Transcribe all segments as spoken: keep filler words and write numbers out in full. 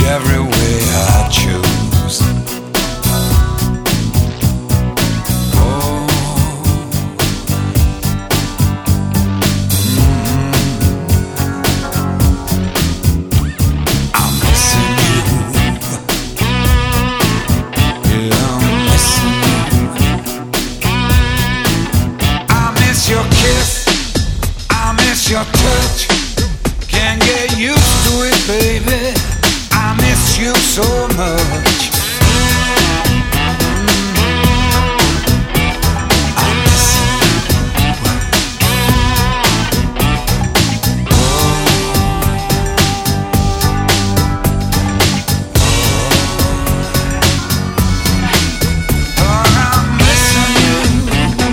every way I choose. Oh, mm-hmm. I'm missing you. Yeah, I'm missing you. I miss your kiss, I miss your touch. Can't get used to it, baby. I miss you so much. I miss you. Oh, oh, I'm missing you.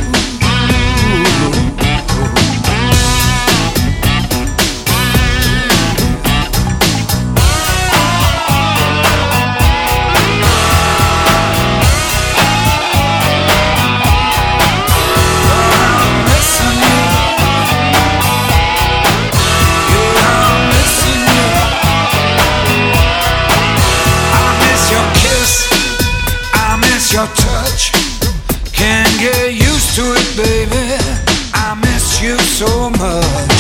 Your touch, can't get used to it, baby. I miss you so much.